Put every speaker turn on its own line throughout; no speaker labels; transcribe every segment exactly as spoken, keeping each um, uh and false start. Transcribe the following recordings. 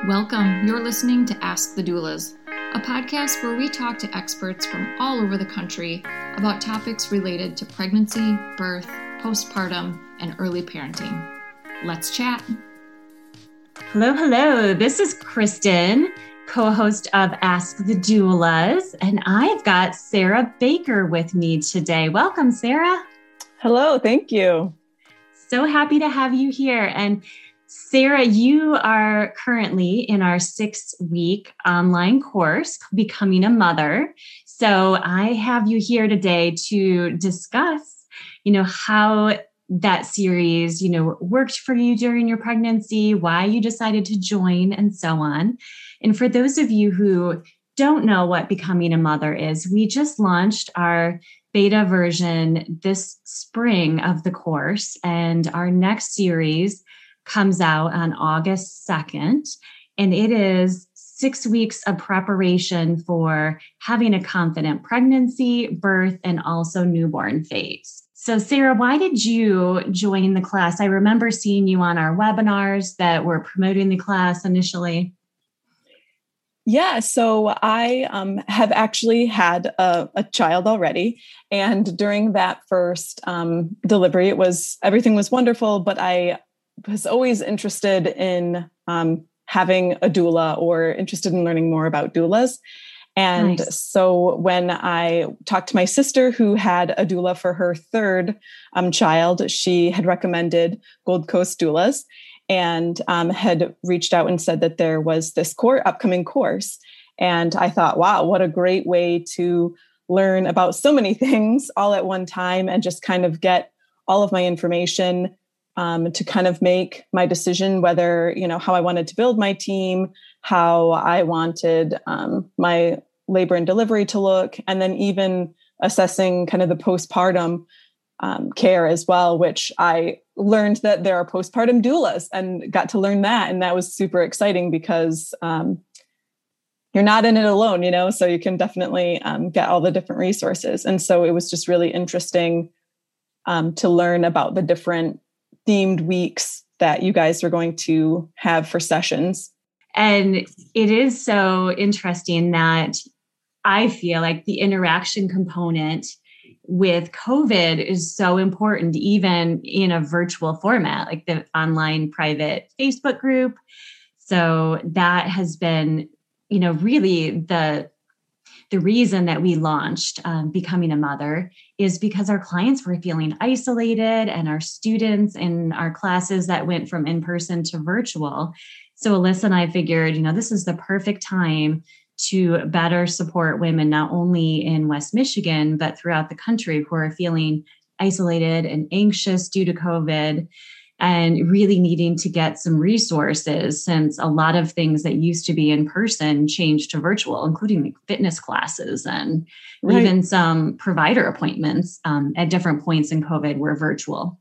Welcome. You're listening to Ask the Doulas, a podcast where we talk to experts from all over the country about topics related to pregnancy, birth, postpartum, and early parenting. Let's chat.
Hello, hello. This is Kristen, co-host of Ask the Doulas, and I've got Sarah Baker with me today. Welcome, Sarah.
Hello, thank you.
So happy to have you here. And Sarah, you are currently in our six-week online course, Becoming a Mother. So I have you here today to discuss, you know, how that series, you know, worked for you during your pregnancy, why you decided to join, and so on. And for those of you who don't know what Becoming a Mother is, we just launched our beta version this spring of the course, and our next series comes out on August second, and it is six weeks of preparation for having a confident pregnancy, birth, and also newborn phase. So Sarah, why did you join the class? I remember seeing you on our webinars that were promoting the class initially.
Yeah, so I um, have actually had a, a child already. And during that first um, delivery, it was, everything was wonderful, but I was always interested in um, having a doula or interested in learning more about doulas. And nice. So when I talked to my sister who had a doula for her third um, child, she had recommended Gold Coast Doulas and um, had reached out and said that there was this core upcoming course. And I thought, wow, what a great way to learn about so many things all at one time and just kind of get all of my information Um, to kind of make my decision whether, you know, how I wanted to build my team, how I wanted um, my labor and delivery to look, and then even assessing kind of the postpartum um, care as well, which I learned that there are postpartum doulas and got to learn that. And that was super exciting because um, you're not in it alone, you know, so you can definitely um, get all the different resources. And so it was just really interesting um, to learn about the different themed weeks that you guys are going to have for sessions.
And it is so interesting that I feel like the interaction component with COVID is so important, even in a virtual format, like the online private Facebook group. So that has been, you know, really the The reason that we launched um, Becoming a Mother is because our clients were feeling isolated and our students in our classes that went from in-person to virtual. So Alyssa and I figured, you know, this is the perfect time to better support women, not only in West Michigan, but throughout the country who are feeling isolated and anxious due to COVID and really needing to get some resources since a lot of things that used to be in person changed to virtual, including like fitness classes and right. even some provider appointments um, at different points in COVID were virtual.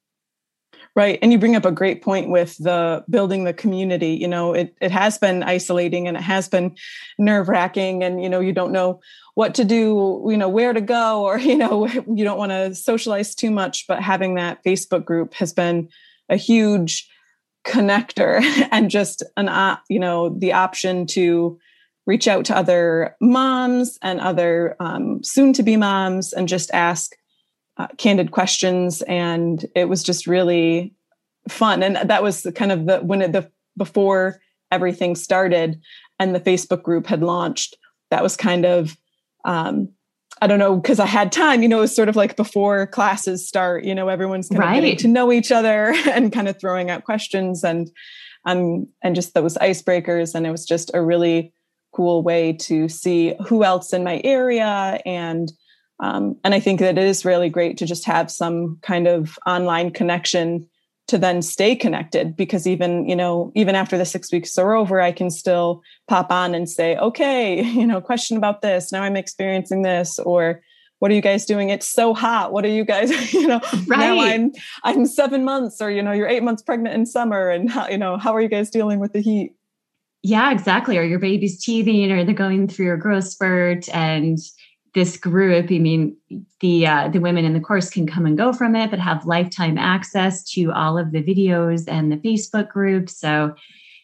Right. And you bring up a great point with the building the community. You know, it, it has been isolating and it has been nerve wracking and, you know, you don't know what to do, you know, where to go, or, you know, you don't want to socialize too much, but having that Facebook group has been a huge connector and just an, uh, you know, the option to reach out to other moms and other um, soon to be moms and just ask uh, candid questions. And it was just really fun. And that was the kind of the, when it, the, before everything started and the Facebook group had launched, that was kind of, um, I don't know, because I had time, you know, it was sort of like before classes start, you know, everyone's kind right. of getting to know each other and kind of throwing out questions and, um, and just those icebreakers. And it was just a really cool way to see who else in my area. And, um, and I think that it is really great to just have some kind of online connection to then stay connected, because even, you know, even after the six weeks are over, I can still pop on and say, okay, you know, question about this. Now I'm experiencing this, or what are you guys doing? It's so hot. What are you guys, you know, right. now I'm, I'm seven months or, you know, you're eight months pregnant in summer and how, you know, how are you guys dealing with the heat?
Yeah, exactly. Or your baby's teething or they're going through a growth spurt. And this group, I mean, the uh, the women in the course can come and go from it, but have lifetime access to all of the videos and the Facebook group. So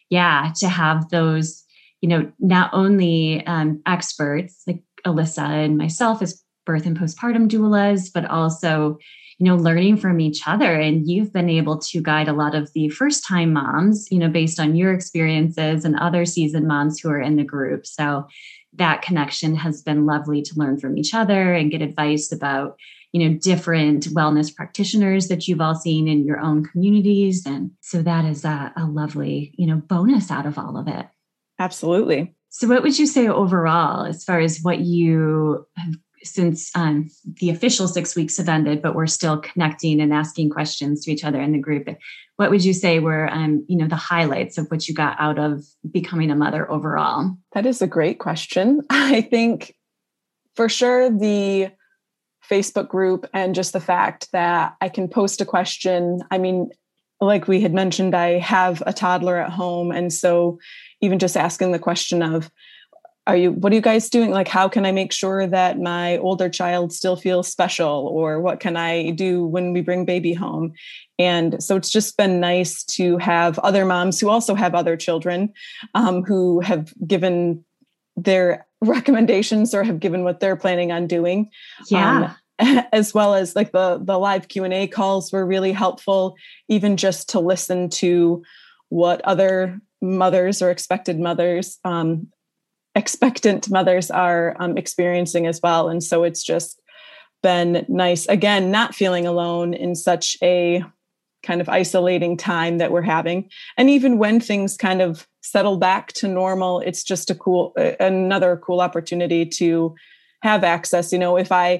yeah, to have those, you know, not only um, experts like Alyssa and myself as birth and postpartum doulas, but also, you know, learning from each other. And you've been able to guide a lot of the first time moms, you know, based on your experiences and other seasoned moms who are in the group. So that connection has been lovely to learn from each other and get advice about, you know, different wellness practitioners that you've all seen in your own communities. And so that is a, a lovely, you know, bonus out of all of it.
Absolutely.
So what would you say overall, as far as what you have, since um, the official six weeks have ended, but we're still connecting and asking questions to each other in the group, what would you say were, um, you know, the highlights of what you got out of becoming a mother overall?
That is a great question. I think for sure the Facebook group and just the fact that I can post a question. I mean, like we had mentioned, I have a toddler at home. And so even just asking the question of, are you, what are you guys doing? Like, how can I make sure that my older child still feels special? Or what can I do when we bring baby home? And so it's just been nice to have other moms who also have other children um, who have given their recommendations or have given what they're planning on doing.
Yeah.
Um, as well as like the, the live Q and A calls were really helpful, even just to listen to what other mothers or expected mothers, um, expectant mothers are um, experiencing as well. And so it's just been nice, again, not feeling alone in such a kind of isolating time that we're having. And even when things kind of settle back to normal, it's just a cool, another cool opportunity to have access. You know, if I,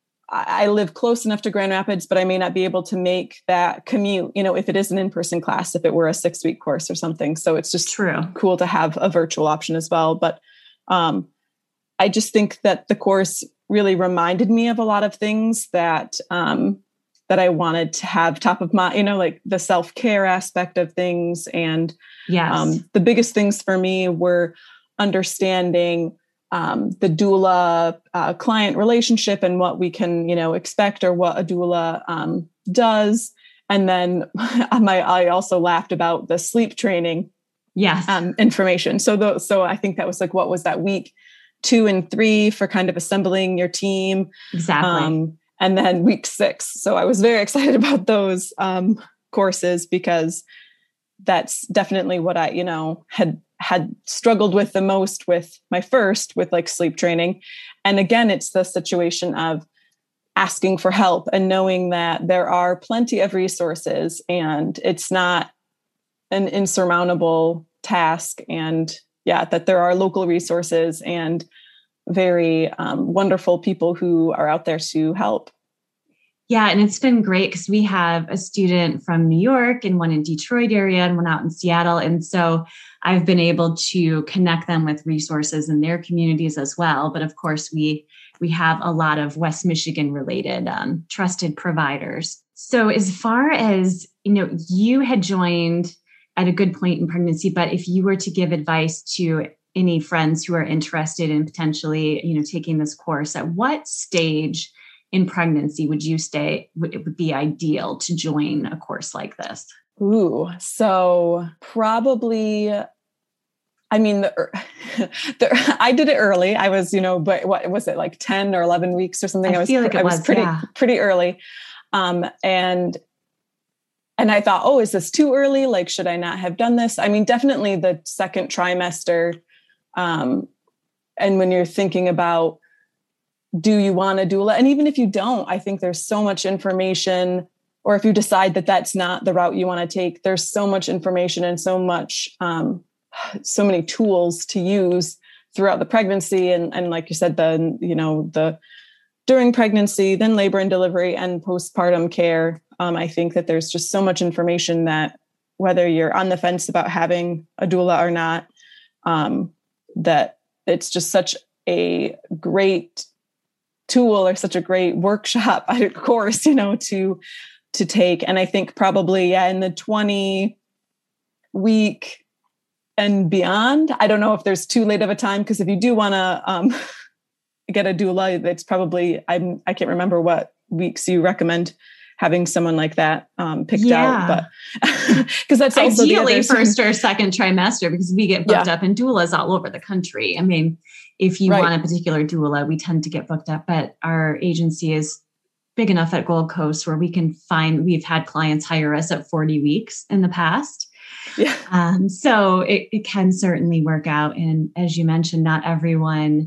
I live close enough to Grand Rapids, but I may not be able to make that commute, you know, if it is an in-person class, if it were a six week course or something. So it's just
True.
Cool to have a virtual option as well. But um, I just think that the course really reminded me of a lot of things that, um, that I wanted to have top of mind, you know, like the self-care aspect of things. And
yes.
um, the biggest things for me were understanding um, the doula uh, client relationship and what we can, you know, expect or what a doula um, does. And then my, I also laughed about the sleep training
yes.
um, information. So the, so I think that was like, what was that week two and three for kind of assembling your team.
Exactly.
Um, and then week six. So I was very excited about those um, courses because that's definitely what I, you know, had, had struggled with the most with my first, with like sleep training. And again, it's the situation of asking for help and knowing that there are plenty of resources and it's not an insurmountable task. And yeah, that there are local resources and very um, wonderful people who are out there to help.
Yeah. And it's been great because we have a student from New York and one in Detroit area and one out in Seattle. And so I've been able to connect them with resources in their communities as well. But of course, we we have a lot of West Michigan related um, trusted providers. So as far as, you know, you had joined at a good point in pregnancy, but if you were to give advice to any friends who are interested in potentially, you know, taking this course, at what stage in pregnancy would you say it would be ideal to join a course like this?
Ooh, so probably, I mean, the, the, I did it early. I was, you know, but what was it, like ten or eleven weeks or something?
I,
I was,
feel like it
I was,
was
pretty,
yeah.
pretty early. Um, and, and I thought, oh, is this too early? Like, should I not have done this? I mean, definitely the second trimester. Um, and when you're thinking about, do you want a doula? And even if you don't, I think there's so much information, or if you decide that that's not the route you want to take, there's so much information and so much, um, so many tools to use throughout the pregnancy. And, and like you said, the, you know, the during pregnancy, then labor and delivery and postpartum care. Um, I think that there's just so much information that whether you're on the fence about having a doula or not, um, that it's just such a great tool or such a great workshop course, you know, to, to take. And I think probably, yeah, in the twenty week and beyond, I don't know if there's too late of a time, because if you do want to um, get a doula, it's probably, I'm, I can't remember what weeks you recommend having someone like that um, picked
yeah.
out, but because that's also
ideally
the
first or second trimester, because we get booked
yeah.
up in doulas all over the country. I mean, if you
right.
want a particular doula, we tend to get booked up, but our agency is big enough at Gold Coast where we can find, we've had clients hire us at forty weeks in the past.
Yeah.
Um, so it, it can certainly work out. And as you mentioned, not everyone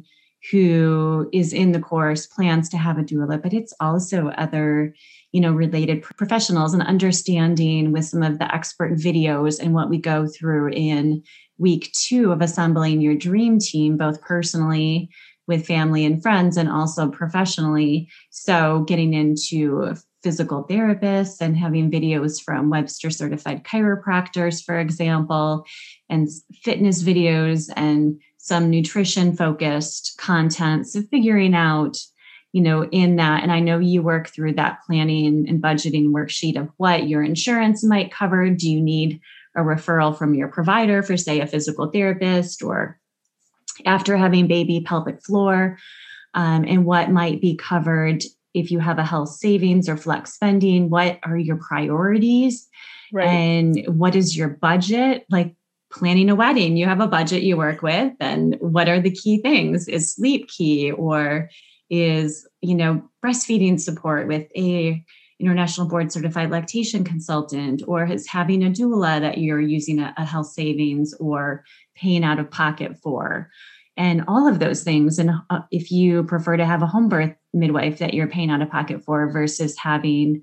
who is in the course plans to have a doula, but it's also other, you know, related professionals, and understanding with some of the expert videos and what we go through in week two of assembling your dream team, both personally with family and friends and also professionally. So getting into physical therapists and having videos from Webster certified chiropractors, for example, and fitness videos and some nutrition focused content. So figuring out, you know, in that, and I know you work through that planning and budgeting worksheet of what your insurance might cover. Do you need a referral from your provider for, say, a physical therapist, or after having baby, pelvic floor, um, and what might be covered if you have a health savings or flex spending? What are your priorities? Right. And what is your budget? Like planning a wedding, you have a budget you work with, and what are the key things? Is sleep key, or is, you know, breastfeeding support with a international board certified lactation consultant, or is having a doula that you're using a, a health savings or paying out of pocket for, and all of those things. And uh, if you prefer to have a home birth midwife that you're paying out of pocket for versus having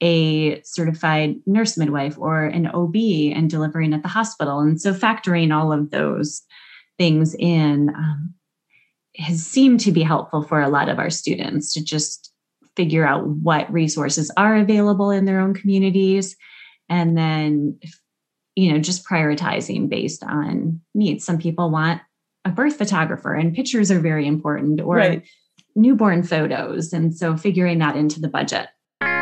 a certified nurse midwife or an O B and delivering at the hospital. And so factoring all of those things in um, has seemed to be helpful for a lot of our students to just figure out what resources are available in their own communities. And then, you know, just prioritizing based on needs. Some people want a birth photographer, and pictures are very important, or right. newborn photos. And so figuring that into the budget.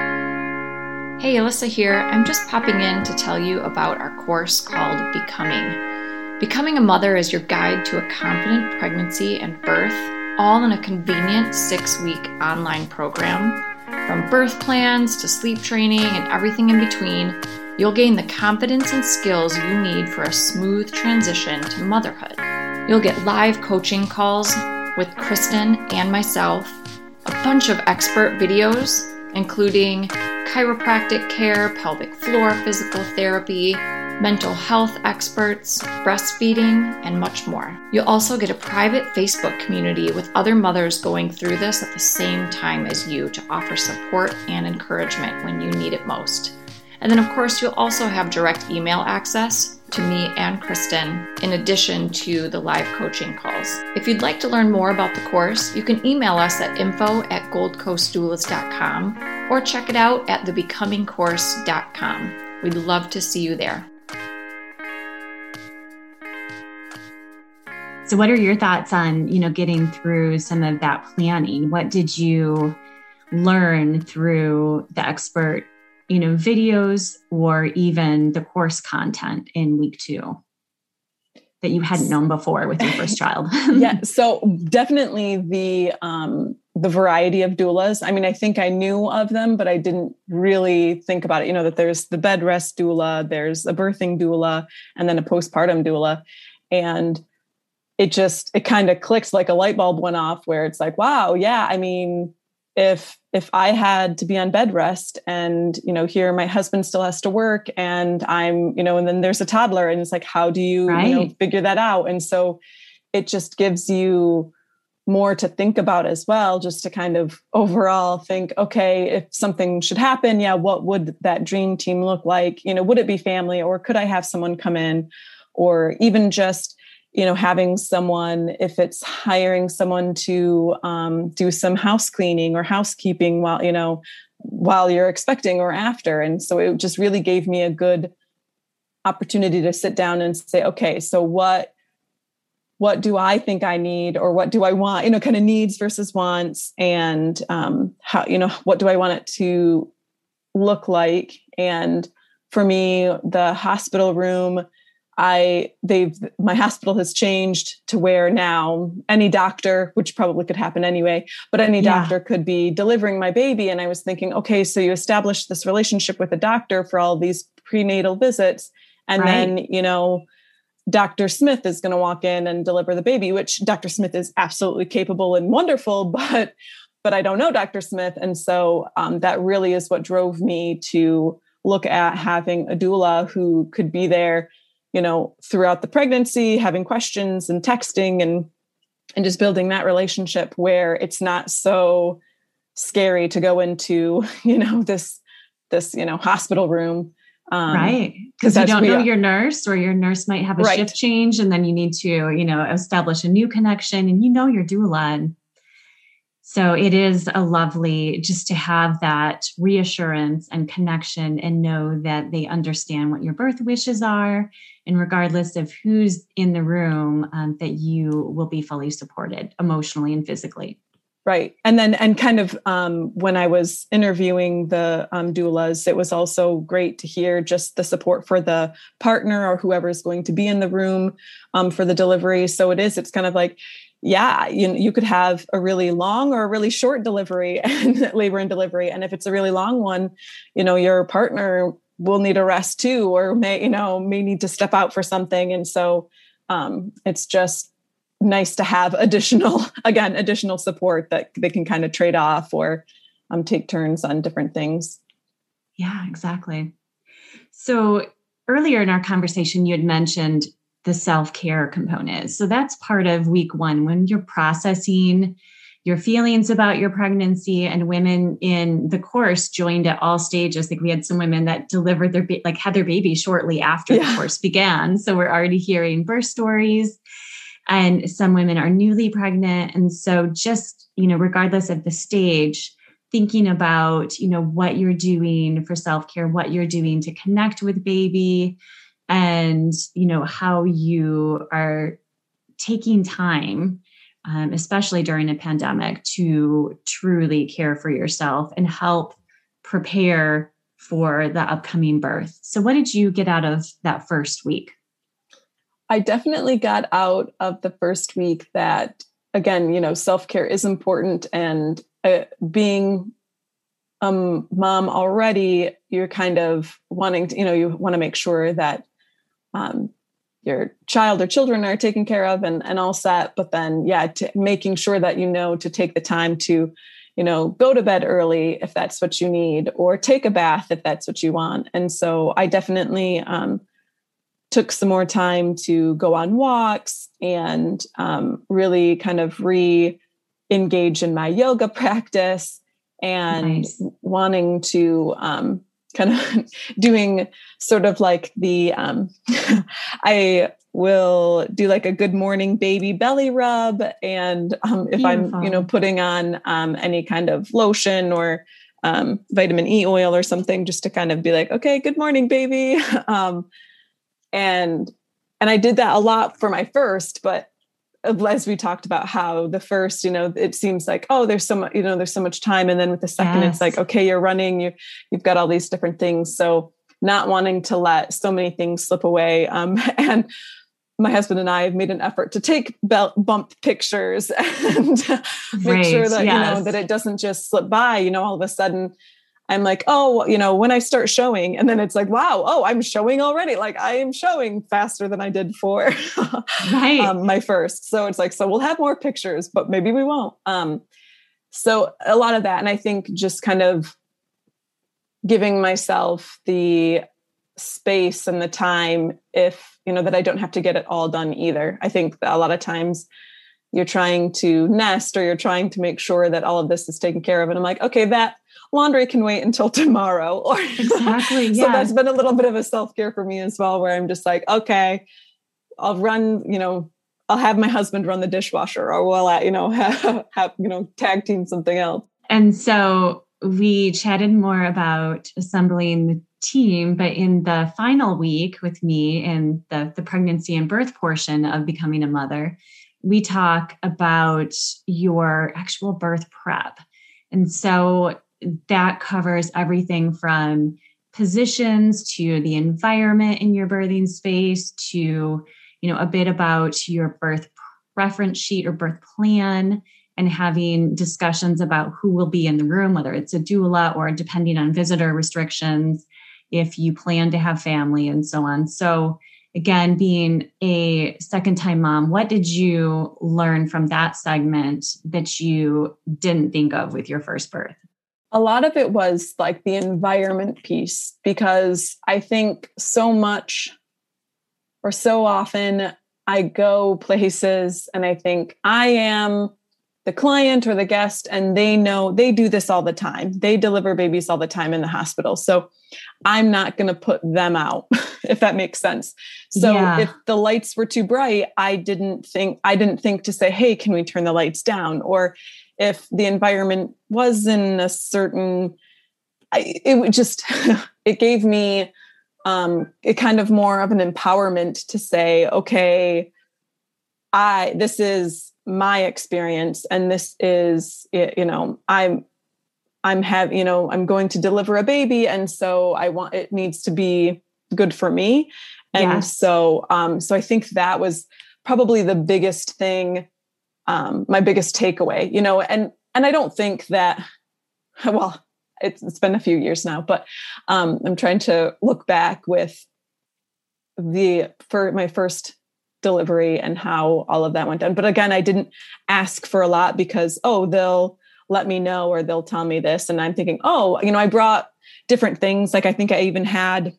Hey, Alyssa here. I'm just popping in to tell you about our course called Becoming. Becoming a Mother is your guide to a confident pregnancy and birth, all in a convenient six-week online program. From birth plans to sleep training and everything in between, you'll gain the confidence and skills you need for a smooth transition to motherhood. You'll get live coaching calls with Kristen and myself, a bunch of expert videos, including chiropractic care, pelvic floor physical therapy, mental health experts, breastfeeding, and much more. You'll also get a private Facebook community with other mothers going through this at the same time as you to offer support and encouragement when you need it most. And then, of course, you'll also have direct email access to me and Kristen, in addition to the live coaching calls. If you'd like to learn more about the course, you can email us at info at gold coast doulas dot com or check it out at the becoming course dot com. We'd love to see you there.
So what are your thoughts on, you know, getting through some of that planning? What did you learn through the expert, you know, videos or even the course content in week two that you hadn't known before with your first child?
Yeah. So definitely the, um, the variety of doulas. I mean, I think I knew of them, but I didn't really think about it. You know, that there's the bed rest doula, there's a birthing doula, and then a postpartum doula. And it just, it kind of clicked, like a light bulb went off, where it's like, wow, yeah. I mean, if, if I had to be on bed rest and, you know, here my husband still has to work and I'm, you know, and then there's a toddler, and it's like, how do you, right. you know, figure that out? And so it just gives you more to think about as well, just to kind of overall think, okay, if something should happen, yeah, what would that dream team look like? You know, would it be family, or could I have someone come in, or even just, you know, having someone, if it's hiring someone to um, do some house cleaning or housekeeping while, you know, while you're expecting or after. And so it just really gave me a good opportunity to sit down and say, okay, so what, what do I think I need, or what do I want, you know, kind of needs versus wants, and um, how, you know, what do I want it to look like? And for me, the hospital room, I, they've, my hospital has changed to where now any doctor, which probably could happen anyway, but any
Yeah.
doctor could be delivering my baby. And I was thinking, okay, so you establish this relationship with a doctor for all these prenatal visits. And
Right.
then, you know, Doctor Smith is going to walk in and deliver the baby, which Doctor Smith is absolutely capable and wonderful, but, but I don't know Doctor Smith. And so um, that really is what drove me to look at having a doula who could be there, you know, throughout the pregnancy, having questions and texting and, and just building that relationship where it's not so scary to go into, you know, this, this, you know, hospital room. Um,
right. Because you
that's
don't
we
know
are-
your nurse, or your nurse might have a
Right.
shift change, and then you need to, you know, establish a new connection, and you know your doula. And so it is a lovely just to have that reassurance and connection and know that they understand what your birth wishes are. And regardless of who's in the room, um, that you will be fully supported emotionally and physically.
Right. And then, and kind of um, when I was interviewing the um, doulas, it was also great to hear just the support for the partner or whoever is going to be in the room um, for the delivery. So it is, it's kind of like, yeah, you, you could have a really long or a really short delivery and labor and delivery. And if it's a really long one, you know, your partner will need a rest too, or may, you know, may need to step out for something. And so um, it's just nice to have additional, again, additional support that they can kind of trade off or um, take turns on different things.
Yeah, exactly. So earlier in our conversation, you had mentioned the self-care component. So that's part of week one when you're processing your feelings about your pregnancy, and women in the course joined at all stages. I think we had some women that delivered their, ba- like had their baby shortly after
Yeah.
the course began. So we're already hearing birth stories, and some women are newly pregnant. And so just, you know, regardless of the stage, thinking about, you know, what you're doing for self-care, what you're doing to connect with baby, and, you know, how you are taking time, um, especially during a pandemic, to truly care for yourself and help prepare for the upcoming birth. So what did you get out of that first week?
I definitely got out of the first week that, again, you know, self-care is important, and uh, being a mom already, you're kind of wanting to, you know, you want to make sure that um, your child or children are taken care of and, and all set. But then, yeah, to making sure that, you know, to take the time to, you know, go to bed early if that's what you need, or take a bath if that's what you want. And so I definitely um, took some more time to go on walks and um, really kind of re-engage in my yoga practice, and
Nice.
wanting to um, kind of doing sort of like the, um, I will do like a good morning baby belly rub. And um, if
Beautiful.
I'm, you know, putting on um, any kind of lotion or um, vitamin E oil or something, just to kind of be like, okay, good morning, baby. um, and, and I did that a lot for my first, but as we talked about how the first, you know, it seems like, oh, there's so much, you know, there's so much time. And then with the second,
Yes.
it's like, okay, you're running, you, you've got all these different things. So not wanting to let so many things slip away. Um, and my husband and I have made an effort to take belt bump pictures and make
Right.
sure that,
Yes.
you know, that it doesn't just slip by, you know, all of a sudden I'm like, oh, you know, when I start showing, and then it's like, wow, oh, I'm showing already. Like I am showing faster than I did for
Right.
um, my first. So it's like, so we'll have more pictures, but maybe we won't. Um, so a lot of that. And I think just kind of giving myself the space and the time, if, you know, that I don't have to get it all done either. I think that a lot of times you're trying to nest, or you're trying to make sure that all of this is taken care of. And I'm like, okay, that laundry can wait until tomorrow. Or
Exactly.
so
Yeah.
that's been a little bit of a self-care for me as well, where I'm just like, okay, I'll run, you know, I'll have my husband run the dishwasher, or we'll, uh, you know, have, have, you know, tag team something else.
And so we chatted more about assembling the team, but in the final week with me in the, the pregnancy and birth portion of becoming a mother, we talk about your actual birth prep. And so that covers everything from positions to the environment in your birthing space to, you know, a bit about your birth reference sheet or birth plan, and having discussions about who will be in the room, whether it's a doula or depending on visitor restrictions, if you plan to have family and so on. So again, being a second-time mom, what did you learn from that segment that you didn't think of with your first birth?
A lot of it was like the environment piece, because I think so much or so often I go places and I think I am the client or the guest, and they know they do this all the time. They deliver babies all the time in the hospital. So I'm not going to put them out, if that makes sense. So yeah. If the lights were too bright, I didn't think, I didn't think to say, hey, can we turn the lights down? Or if the environment was in a certain, I, it would just, it gave me um, it kind of more of an empowerment to say, okay, I, this is my experience, and this is, you know, I'm, I'm have, you know, I'm going to deliver a baby. And so I want, it needs to be good for me. And yes. so, um, so I think that was probably the biggest thing, um, my biggest takeaway, you know, and, and I don't think that, well, it's, it's been a few years now, but, um, I'm trying to look back with the, for my first delivery and how all of that went down. But again, I didn't ask for a lot because, oh, they'll let me know, or they'll tell me this. And I'm thinking, oh, you know, I brought different things. Like I think I even had,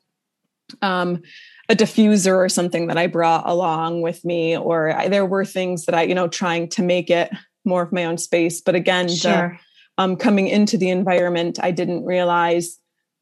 um, a diffuser or something that I brought along with me, or I, there were things that I, you know, trying to make it more of my own space. But again,
sure.
the, um, coming into the environment, I didn't realize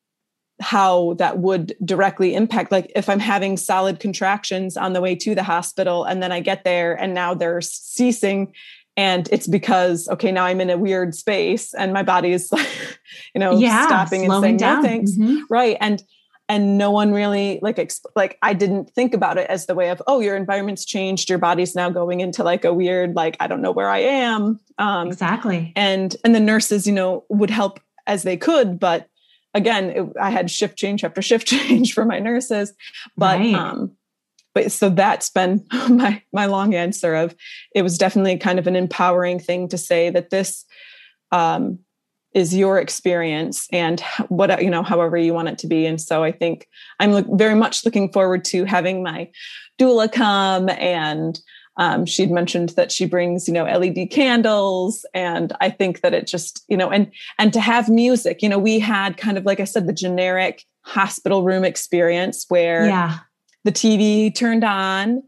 how that would directly impact, like if I'm having solid contractions on the way to the hospital, and then I get there and now they're ceasing, and it's because, okay, now I'm in a weird space and my body is like, you know,
yeah,
stopping and saying
down.
no thanks.
Mm-hmm.
Right. And, and no one really like, exp- like I didn't think about it as the way of, oh, your environment's changed. Your body's now going into like a weird, like, I don't know where I am. Um,
exactly.
And, and the nurses, you know, would help as they could, but again, it, I had shift change after shift change for my nurses, but,
right.
um, but so that's been my, my long answer of, it was definitely kind of an empowering thing to say that this, um, is your experience and what, you know, however you want it to be. And so I think I'm look, very much looking forward to having my doula come, and, Um, she'd mentioned that she brings, you know, L E D candles. And I think that it just, you know, and, and to have music, you know, we had kind of, like I said, the generic hospital room experience where
yeah.
the T V turned on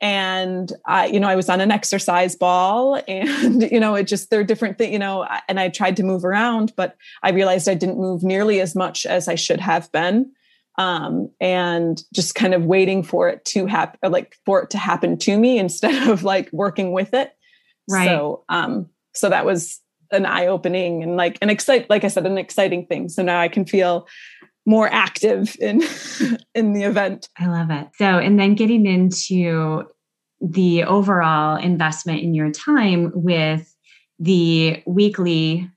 and I, you know, I was on an exercise ball, and, you know, it just, there are different things, you know, and I tried to move around, but I realized I didn't move nearly as much as I should have been. Um, and just kind of waiting for it to happen, like for it to happen to me instead of like working with it.
Right.
So, um, so that was an eye-opening and like an excite, like I said, an exciting thing. So now I can feel more active in, in the event.
I love it. So, and then getting into the overall investment in your time with the weekly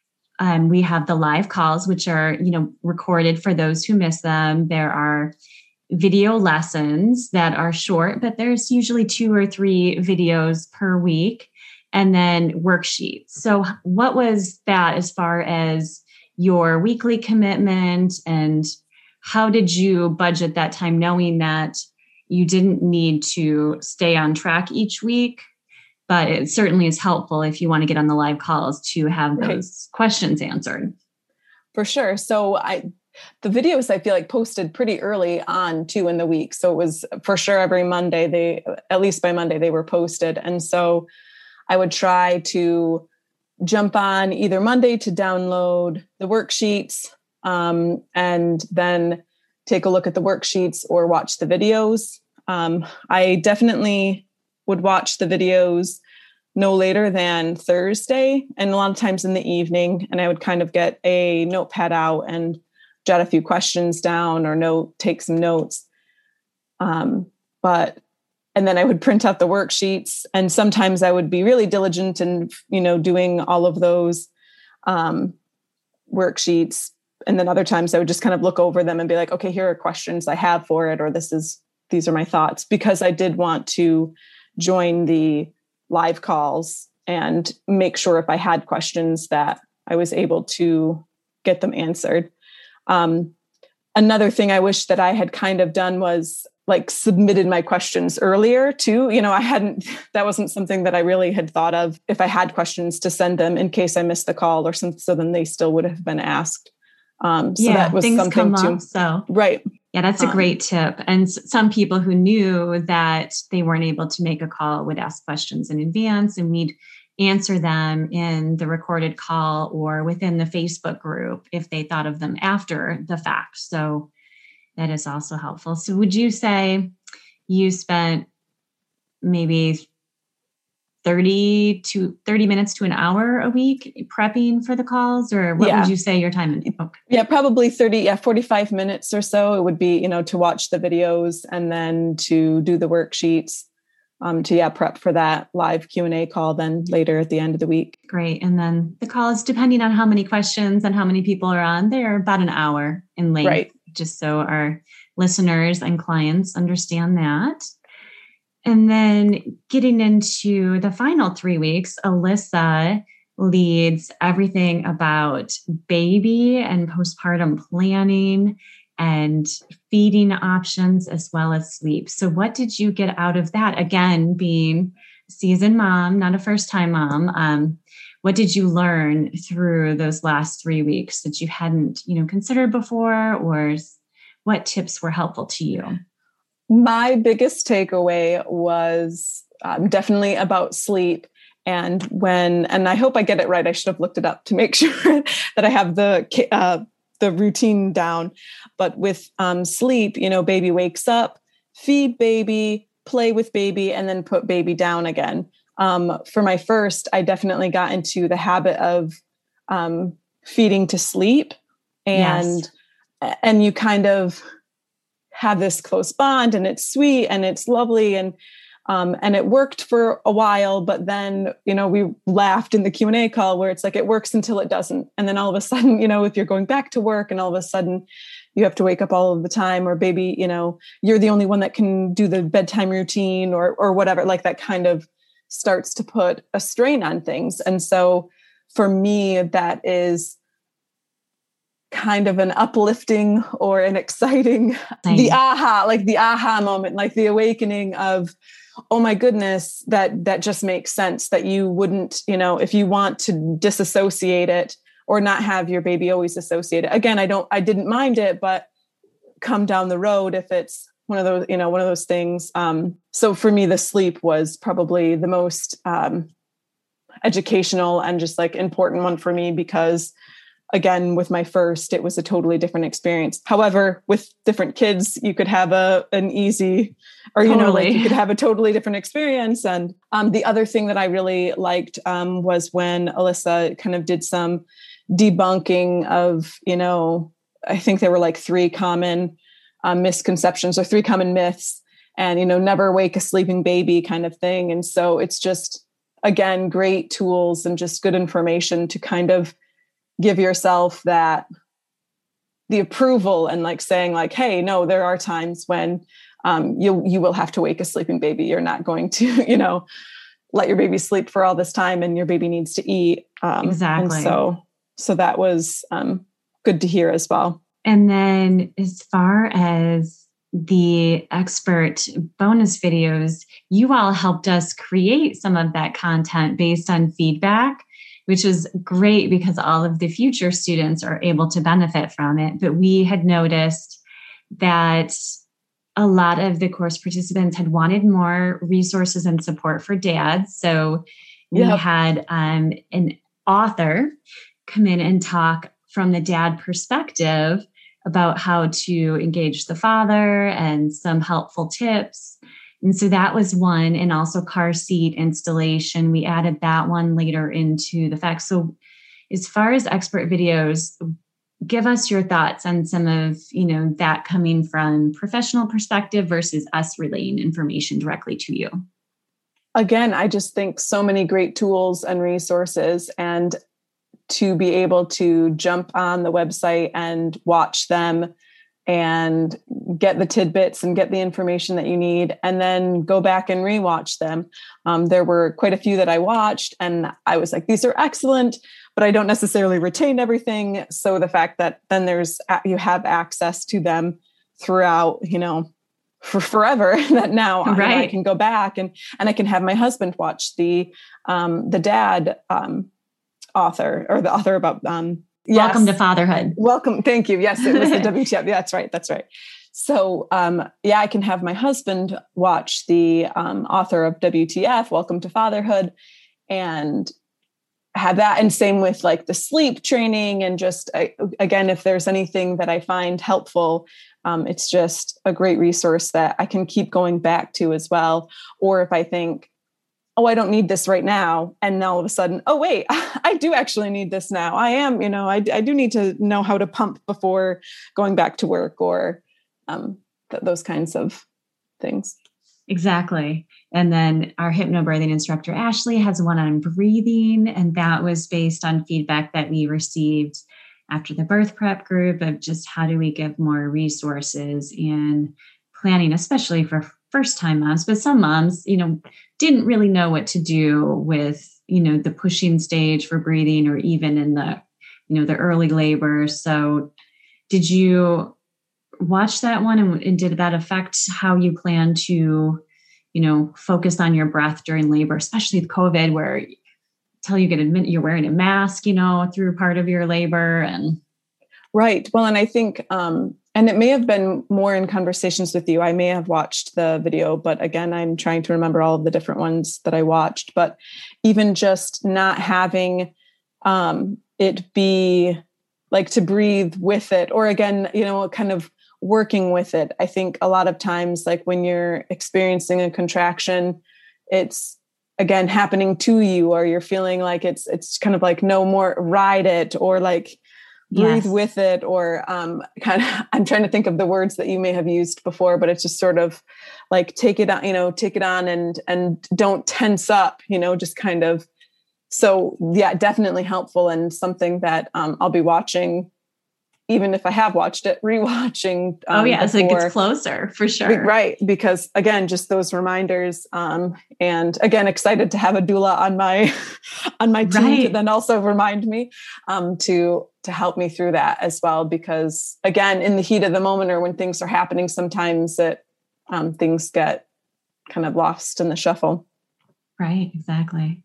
Um, we have the live calls, which are, you know, recorded for those who miss them. There are video lessons that are short, but there's usually two or three videos per week, and then worksheets. So what was that as far as your weekly commitment, and how did you budget that time, knowing that you didn't need to stay on track each week? But it certainly is helpful if you want to get on the live calls to have those right. questions answered.
For sure. So I, the videos I feel like posted pretty early on too in the week. So it was for sure every Monday, they, at least by Monday they were posted. And so I would try to jump on either Monday to download the worksheets, um, and then take a look at the worksheets or watch the videos. Um, I definitely would watch the videos no later than Thursday, and a lot of times in the evening. And I would kind of get a notepad out and jot a few questions down or note, take some notes. Um, but, and then I would print out the worksheets, and sometimes I would be really diligent in, you know, doing all of those um, worksheets. and then other times I would just kind of look over them and be like, okay, here are questions I have for it, or this is, these are my thoughts, because I did want to join the live calls and make sure if I had questions that I was able to get them answered. Um, another thing I wish that I had kind of done was like submitted my questions earlier too. You know, I hadn't, that wasn't something that I really had thought of, if I had questions to send them in case I missed the call or something, so then they still would have been asked. Um, so
yeah,
that was
things
something
come
too.
up, so
right.
Yeah, that's a
Um,
great tip. And s- some people who knew that they weren't able to make a call would ask questions in advance, and we'd answer them in the recorded call or within the Facebook group if they thought of them after the fact. So that is also helpful. So would you say you spent maybe thirty to thirty minutes to an hour a week prepping for the calls, or what
Yeah.
would you say your time in? Okay.
Yeah, probably thirty, yeah, forty-five minutes or so. It would be, you know, to watch the videos and then to do the worksheets, um, to, yeah, prep for that live Q and A call then later at the end of the week.
Great. And then the calls, depending on how many questions and how many people are on, they're about an hour in length,
Right.
just so our listeners and clients understand that. And then getting into the final three weeks, Alyssa leads everything about baby and postpartum planning and feeding options as well as sleep. So what did you get out of that? Again, being a seasoned mom, not a first-time mom. Um, what did you learn through those last three weeks that you hadn't, you know, considered before, or what tips were helpful to you?
My biggest takeaway was um, definitely about sleep. And when, and I hope I get it right, I should have looked it up to make sure that I have the uh, the routine down. But with um, sleep, you know, baby wakes up, feed baby, play with baby, and then put baby down again. Um, for my first, I definitely got into the habit of um, feeding to sleep, and yes. and you kind of have this close bond, and it's sweet and it's lovely, and um, and it worked for a while. But then, you know, we laughed in the Q and A call where it's like it works until it doesn't, and then all of a sudden, you know, if you're going back to work, and all of a sudden you have to wake up all of the time, or baby, you know, you're the only one that can do the bedtime routine, or or whatever, like that kind of starts to put a strain on things. And so for me, that is kind of an uplifting or an exciting, Same. the aha, like the aha moment, like the awakening of, oh my goodness, that, that just makes sense, that you wouldn't, you know, if you want to disassociate it or not have your baby always associated. Again, I don't, I didn't mind it, but come down the road, if it's one of those, you know, one of those things. Um, so for me, the sleep was probably the most um, educational and just like important one for me, because again, with my first, it was a totally different experience. However, with different kids, you could have a an easy, or, you totally. know, like you could have a totally different experience. And um, the other thing that I really liked um, was when Alyssa kind of did some debunking of, you know, I think there were like three common um, misconceptions or three common myths, and, you know, never wake a sleeping baby kind of thing. And so it's just, again, great tools and just good information to kind of give yourself that, the approval, and like saying like, hey, no, there are times when um, you, you will have to wake a sleeping baby. You're not going to, you know, let your baby sleep for all this time, and your baby needs to eat. Um,
exactly.
And so, so that was um, good to hear as well.
And then as far as the expert bonus videos, you all helped us create some of that content based on feedback, which is great because all of the future students are able to benefit from it. But we had noticed that a lot of the course participants had wanted more resources and support for dads. So we yep. had um, an author come in and talk from the dad perspective about how to engage the father and some helpful tips. And so that was one, and also car seat installation. We added that one later into the facts. So as far as expert videos, give us your thoughts on some of, you know, that coming from professional perspective versus us relaying information directly to you.
Again, I just think so many great tools and resources. And to be able to jump on the website and watch them and get the tidbits and get the information that you need, and then go back and rewatch them. Um, there were quite a few that I watched and I was like, these are excellent, but I don't necessarily retain everything. So the fact that then there's, you have access to them throughout, you know, for forever, that now right. I, I can go back and, and I can have my husband watch the, um, the dad, um, author or the author about, um,
Welcome
yes.
to Fatherhood.
Welcome. Thank you. Yes, it was the W T F. Yeah, that's right. That's right. So, um, yeah, I can have my husband watch the um, author of W T F, Welcome to Fatherhood, and have that. And same with like the sleep training. And just, I, again, if there's anything that I find helpful, um, it's just a great resource that I can keep going back to as well. Or if I think, oh, I don't need this right now. And now all of a sudden, oh, wait, I do actually need this now. I am, you know, I, I do need to know how to pump before going back to work, or um, th- those kinds of things.
Exactly. And then our hypnobirthing instructor, Ashley, has one on breathing. And that was based on feedback that we received after the birth prep group of just how do we give more resources in planning, especially for first time moms, but some moms, you know, didn't really know what to do with, you know, the pushing stage for breathing, or even in the, you know, the early labor. So did you watch that one, and, and did that affect how you plan to, you know, focus on your breath during labor, especially with COVID, where until you get admitted, you're wearing a mask, you know, through part of your labor? And
right. Well, and I think, um, and it may have been more in conversations with you. I may have watched the video, but again, I'm trying to remember all of the different ones that I watched. But even just not having um, it be like to breathe with it, or again, you know, kind of working with it. I think a lot of times, like when you're experiencing a contraction, it's again happening to you, or you're feeling like it's it's kind of like no more, ride it, or like breathe yes. with it, or um, kind of, I'm trying to think of the words that you may have used before, but it's just sort of like, take it on, you know, take it on and, and don't tense up, you know, just kind of, so yeah, definitely helpful, and something that um, I'll be watching, even if I have watched it, rewatching.
Um, oh yeah. Before. So it gets closer for sure.
Right. Because again, just those reminders, um, and again, excited to have a doula on my, on my team right. to then also remind me, um, to, to help me through that as well. Because again, in the heat of the moment, or when things are happening, sometimes that, um, things get kind of lost in the shuffle.
Right. Exactly.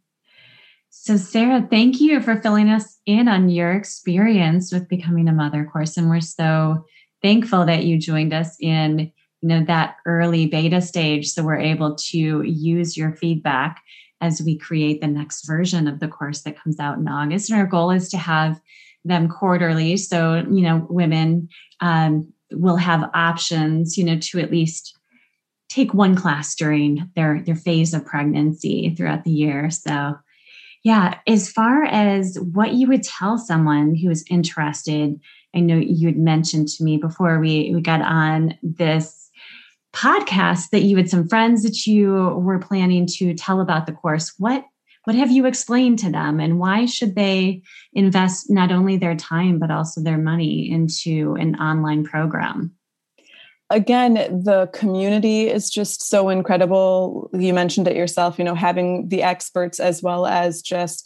So Sarah, thank you for filling us in on your experience with becoming a mother, of course. And we're so thankful that you joined us in, you know, that early beta stage. So we're able to use your feedback as we create the next version of the course that comes out in August. And our goal is to have them quarterly. So, you know, women um, will have options, you know, to at least take one class during their, their phase of pregnancy throughout the year. So yeah, as far as what you would tell someone who is interested, I know you had mentioned to me before we, we got on this podcast that you had some friends that you were planning to tell about the course. What, what have you explained to them, and why should they invest not only their time, but also their money into an online program?
Again, the community is just so incredible. You mentioned it yourself, you know, having the experts as well as just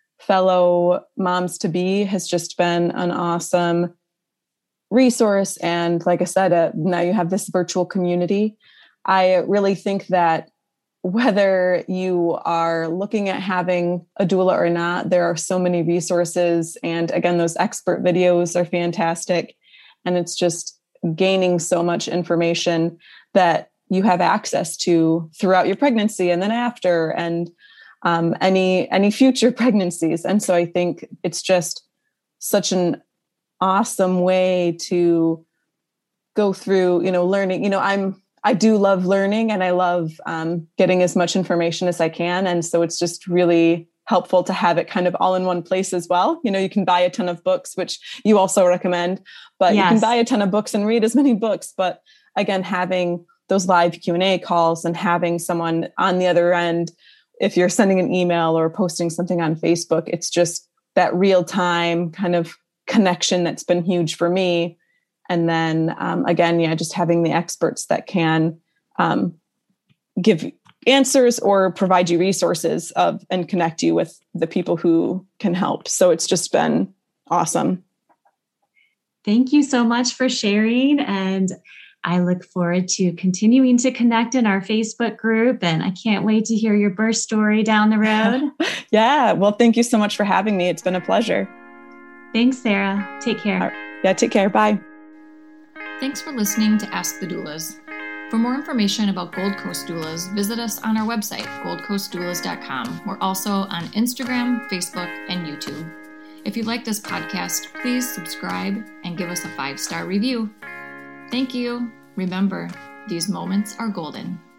fellow moms to be has just been an awesome resource. And like I said, uh, now you have this virtual community. I really think that whether you are looking at having a doula or not, there are so many resources. And again, those expert videos are fantastic. And it's just gaining so much information that you have access to throughout your pregnancy and then after, and um, any any future pregnancies. And so I think it's just such an awesome way to go through, you know, learning. You know, I'm I do love learning, and I love um, getting as much information as I can. And so it's just really helpful to have it kind of all in one place as well. You know, you can buy a ton of books, which you also recommend, but yes. You can buy a ton of books and read as many books. But again, having those live Q and A calls and having someone on the other end, if you're sending an email or posting something on Facebook, it's just that real time kind of connection that's been huge for me. And then um, again, yeah, just having the experts that can um, give answers or provide you resources of and connect you with the people who can help. So it's just been awesome.
Thank you so much for sharing. And I look forward to continuing to connect in our Facebook group. And I can't wait to hear your birth story down the road.
Yeah. Well, thank you so much for having me. It's been a pleasure.
Thanks, Sarah. Take care.
Right. Yeah, take care. Bye.
Thanks for listening to Ask the Doulas. For more information about Gold Coast Doulas, visit us on our website, gold coast doulas dot com. We're also on Instagram, Facebook, and YouTube. If you like this podcast, please subscribe and give us a five-star review. Thank you. Remember, these moments are golden.